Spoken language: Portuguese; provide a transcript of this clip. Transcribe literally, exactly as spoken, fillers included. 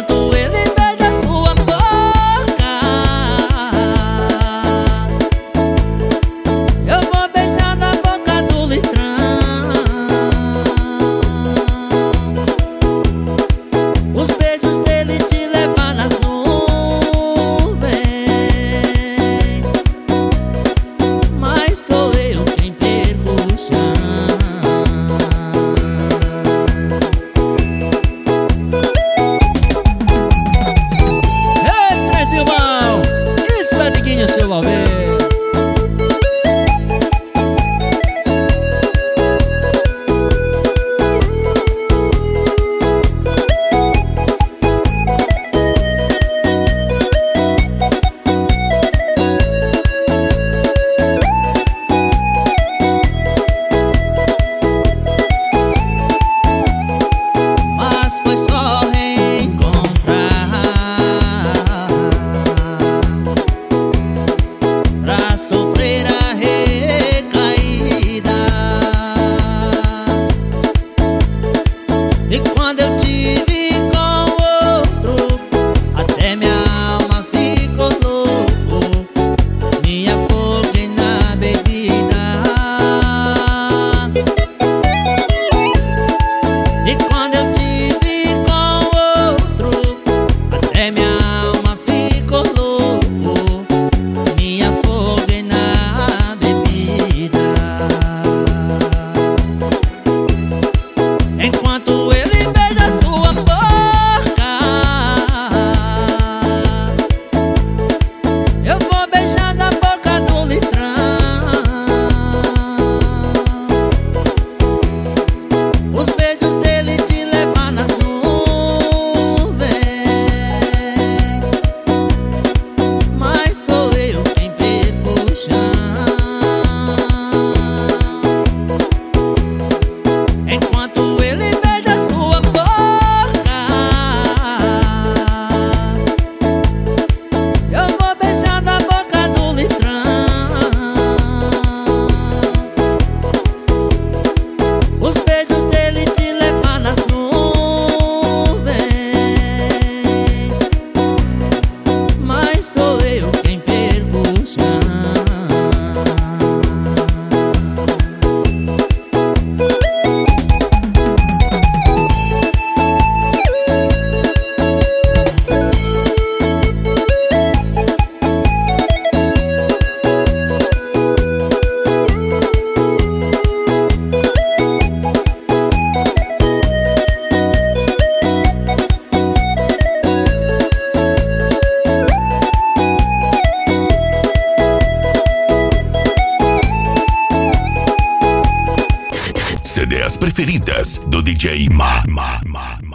enquanto ele beija sua boca, eu vou beijando a boca do litrão. Os beijos dele te levam nas nuvens, mas sou eu quem perco o chão. Seu Alvê. Mas foi só reencontrar pra sofrer a recaída. E quando eu te vi com outro, até minha alma ficou louco, me afoguei na bebida. E quando eu te vi com outro, até minha alma ficou louco, me afoguei na bebida. Enquanto ele beija sua boca, eu vou beijando a boca do litrão. Os beijos dele te levam nas nuvens, mas sou eu quem perco o chão. Enquanto ele beija sua boca, eu vou beijando a boca do litrão. Os beijos dele te levam nas nuvens, mas sou eu quem perco o chão. C Ds preferidas do D J Ma. Ma, Ma, Ma.